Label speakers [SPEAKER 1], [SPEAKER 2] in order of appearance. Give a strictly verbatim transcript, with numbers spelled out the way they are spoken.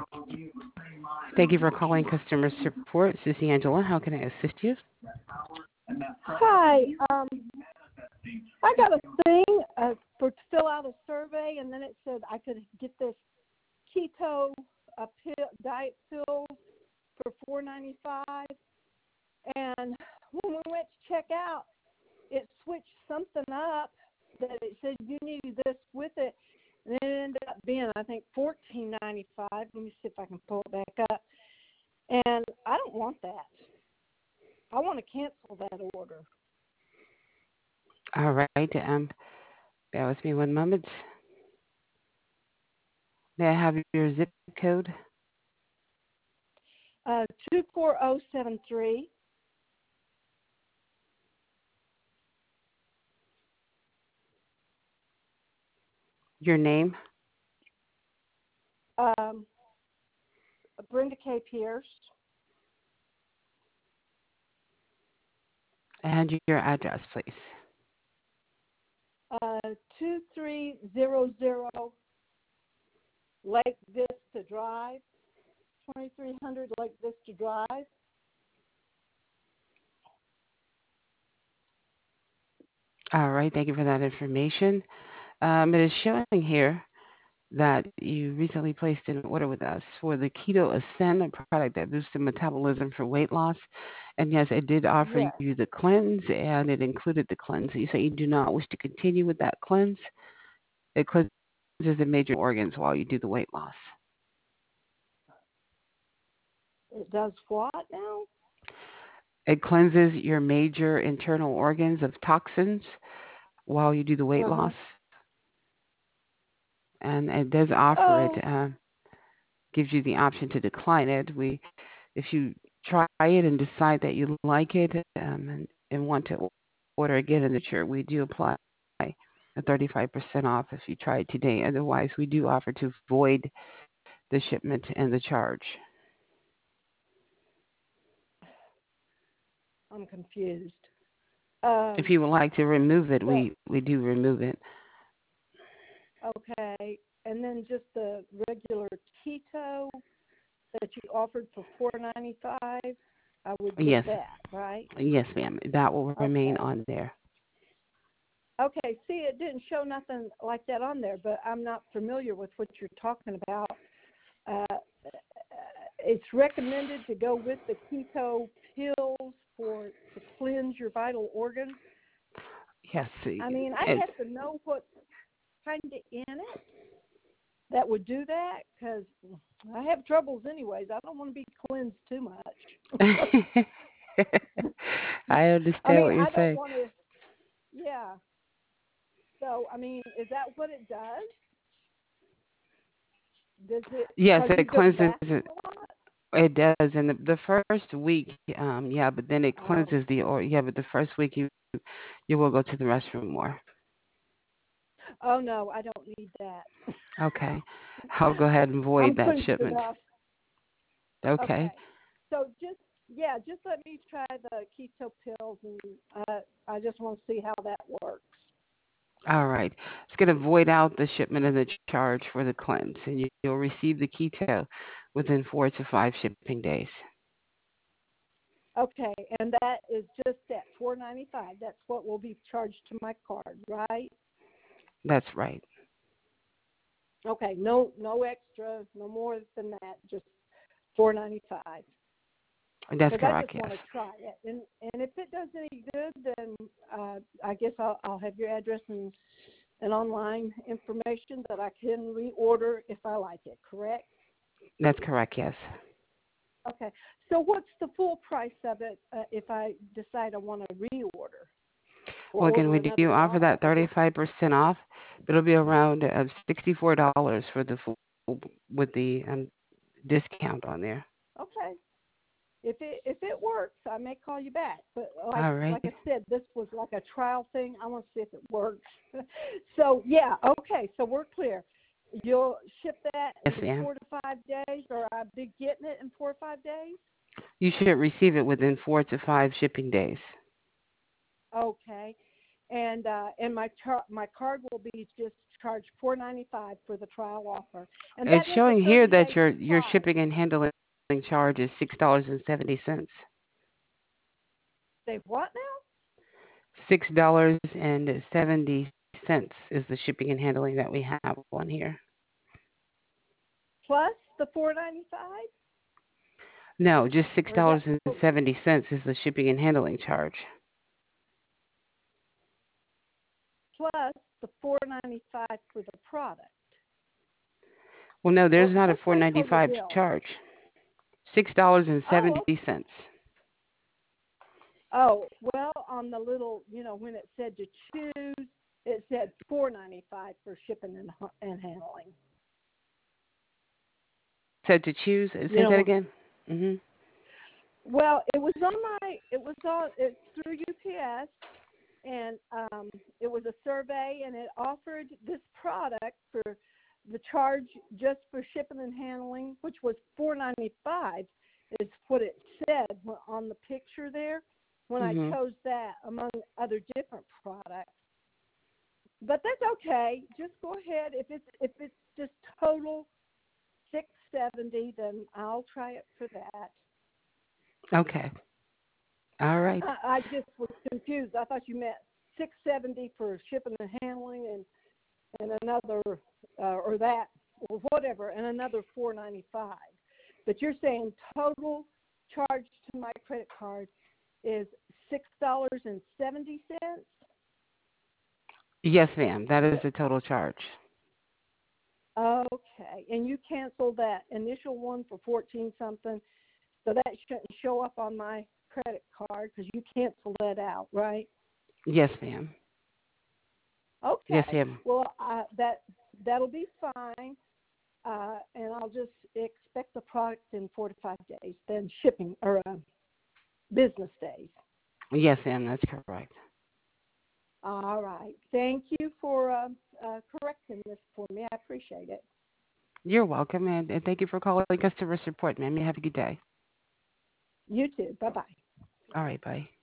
[SPEAKER 1] Thank you for calling customer support. This is Angela. How can I assist you?
[SPEAKER 2] Hi. Um, I got a thing uh, for to fill out a survey, and then it said I could get this keto uh, pill, diet pills for four ninety-five. And when we went to check out, it switched something up that it said you needed this with it, and it ended up being, I think, fourteen ninety-five. Let me see if I can pull it back up. And I don't want that. I want to cancel that order.
[SPEAKER 1] All right. Um, bear with me one moment. May I have your zip code?
[SPEAKER 2] Uh, two four zero seven three.
[SPEAKER 1] Your name?
[SPEAKER 2] Um, Brenda K. Pierce.
[SPEAKER 1] And your address, please.
[SPEAKER 2] Uh, two three zero zero Lake Vista Drive, twenty-three hundred Lake Vista Drive.
[SPEAKER 1] All right. Thank you for that information. Um, it is showing here that you recently placed an order with us for the Keto Ascend, a product that boosts the metabolism for weight loss. And yes, it did offer
[SPEAKER 2] Yes.
[SPEAKER 1] you the cleanse, and it included the cleanse. You say you do not wish to continue with that cleanse. It cleanses the major organs while you do the weight loss.
[SPEAKER 2] It does what now?
[SPEAKER 1] It cleanses your major internal organs of toxins while you do the weight
[SPEAKER 2] Uh-huh.
[SPEAKER 1] loss. And it does offer it,
[SPEAKER 2] Oh,
[SPEAKER 1] uh, gives you the option to decline it. We, if you try it and decide that you like it um, and, and want to order again in the future, we do apply a thirty-five percent off if you try it today. Otherwise, we do offer to void the shipment and the charge.
[SPEAKER 2] I'm confused.
[SPEAKER 1] If
[SPEAKER 2] Um,
[SPEAKER 1] you would like to remove it,
[SPEAKER 2] so,
[SPEAKER 1] we, we do remove it.
[SPEAKER 2] okay. And then just the regular keto that you offered for four ninety-five, I would get
[SPEAKER 1] Yes,
[SPEAKER 2] that, right?
[SPEAKER 1] yes, ma'am. That will remain
[SPEAKER 2] Okay.
[SPEAKER 1] on there.
[SPEAKER 2] Okay, see, it didn't show nothing like that on there, but I'm not familiar with what you're talking about. Uh, it's recommended to go with the keto pills for to cleanse your vital organs.
[SPEAKER 1] Yes,
[SPEAKER 2] I mean, I'd
[SPEAKER 1] it,
[SPEAKER 2] have to know what's kind of in it that would do that because I have troubles anyways. I don't want to be cleansed too much.
[SPEAKER 1] I
[SPEAKER 2] I
[SPEAKER 1] understand
[SPEAKER 2] mean,
[SPEAKER 1] what you're
[SPEAKER 2] I don't
[SPEAKER 1] saying.
[SPEAKER 2] want to, yeah. So, I mean, is that what it does? Does it,
[SPEAKER 1] Yes,
[SPEAKER 2] because
[SPEAKER 1] it
[SPEAKER 2] you've been
[SPEAKER 1] cleanses
[SPEAKER 2] fasting
[SPEAKER 1] it.
[SPEAKER 2] a lot?
[SPEAKER 1] It does, and the, the first week, um, yeah, but then it
[SPEAKER 2] Oh,
[SPEAKER 1] cleanses the or yeah, but the first week you you will go to the restroom more.
[SPEAKER 2] oh no, I don't need that.
[SPEAKER 1] Okay, I'll go ahead and void
[SPEAKER 2] I'm
[SPEAKER 1] that
[SPEAKER 2] cleansed
[SPEAKER 1] shipment.
[SPEAKER 2] enough.
[SPEAKER 1] Okay,
[SPEAKER 2] Okay. So just, yeah, just let me try the keto pills, and uh, I just want to see how that works.
[SPEAKER 1] all right. It's going to void out the shipment and the charge for the cleanse, and you, you'll receive the keto within four to five shipping days.
[SPEAKER 2] Okay, and that is just at four ninety-five. That's what will be charged to my card, right?
[SPEAKER 1] That's right.
[SPEAKER 2] Okay, no, no extra, no more than that, just four ninety-five.
[SPEAKER 1] That's
[SPEAKER 2] Because I
[SPEAKER 1] correct.
[SPEAKER 2] just
[SPEAKER 1] Yes.
[SPEAKER 2] want to try it, and and if it does any good, then uh, I guess I'll, I'll have your address and and online information that I can reorder if I like it. Correct?
[SPEAKER 1] That's correct. Yes.
[SPEAKER 2] Okay. So what's the full price of it uh, if I decide I want to reorder or
[SPEAKER 1] Well, again,
[SPEAKER 2] order
[SPEAKER 1] we
[SPEAKER 2] another
[SPEAKER 1] do offer
[SPEAKER 2] bottle?
[SPEAKER 1] that thirty-five percent off. It'll be around uh, sixty-four dollars for the full with the um, discount on there.
[SPEAKER 2] Okay. If it if it works, I may call you back. But like
[SPEAKER 1] All right.
[SPEAKER 2] like I said, this was like a trial thing. I want to see if it works. So yeah, okay. So we're clear. You'll ship that
[SPEAKER 1] Yes,
[SPEAKER 2] in
[SPEAKER 1] ma'am.
[SPEAKER 2] four to five days, or I'll be getting it in four or five days.
[SPEAKER 1] You should receive it within four to five shipping days.
[SPEAKER 2] Okay. And uh, and my char- my card will be just charge four ninety-five for the trial offer, and
[SPEAKER 1] It's
[SPEAKER 2] that is a
[SPEAKER 1] showing here
[SPEAKER 2] thirty
[SPEAKER 1] that
[SPEAKER 2] day
[SPEAKER 1] your your
[SPEAKER 2] supply.
[SPEAKER 1] shipping and handling charge is six dollars and seventy cents.
[SPEAKER 2] They what now?
[SPEAKER 1] Six dollars and seventy cents is the shipping and handling that we have on here.
[SPEAKER 2] Plus the four ninety-five,
[SPEAKER 1] No, just six
[SPEAKER 2] or is
[SPEAKER 1] dollars
[SPEAKER 2] that
[SPEAKER 1] and seventy cents is the shipping and handling charge.
[SPEAKER 2] plus the four ninety-five for the product?
[SPEAKER 1] Well, no,
[SPEAKER 2] Or
[SPEAKER 1] there's not a
[SPEAKER 2] what's
[SPEAKER 1] four
[SPEAKER 2] one
[SPEAKER 1] ninety
[SPEAKER 2] total
[SPEAKER 1] five
[SPEAKER 2] bill?
[SPEAKER 1] charge. Six dollars and
[SPEAKER 2] Oh,
[SPEAKER 1] seventy cents.
[SPEAKER 2] oh, well, on the little, you know, when it said to choose, it said four ninety-five for shipping and and handling.
[SPEAKER 1] Said to choose.
[SPEAKER 2] You
[SPEAKER 1] Say that
[SPEAKER 2] know,
[SPEAKER 1] again. Mhm.
[SPEAKER 2] well, it was on my, it was on, it's through U P S, and um, it was a survey, and it offered this product for the charge just for shipping and handling, which was four ninety-five, is what it said on the picture there when I
[SPEAKER 1] Mhm.
[SPEAKER 2] chose that among other different products. But that's okay. Just go ahead. If it's if it's just total six seventy, then I'll try it for that.
[SPEAKER 1] Okay. All right.
[SPEAKER 2] I, I just was confused. I thought you meant six seventy for shipping and handling, and and another uh, or that or whatever, and another four ninety five. But you're saying total charge to my credit card is six dollars and seventy cents.
[SPEAKER 1] Yes, ma'am. That is the total charge.
[SPEAKER 2] Okay, and you canceled that initial one for fourteen something, so that shouldn't show up on my credit card because you canceled that out, right?
[SPEAKER 1] Yes, ma'am. Yes,
[SPEAKER 2] Okay,
[SPEAKER 1] ma'am.
[SPEAKER 2] well uh, that that'll be fine, uh, and I'll just expect the product in four to five days, then shipping or uh, business days.
[SPEAKER 1] Yes, ma'am. That's correct.
[SPEAKER 2] All right, thank you for uh, uh, correcting this for me. I appreciate it.
[SPEAKER 1] You're welcome, and, and thank you for calling customer support, ma'am. You have a good day.
[SPEAKER 2] You too. Bye bye.
[SPEAKER 1] All right, bye.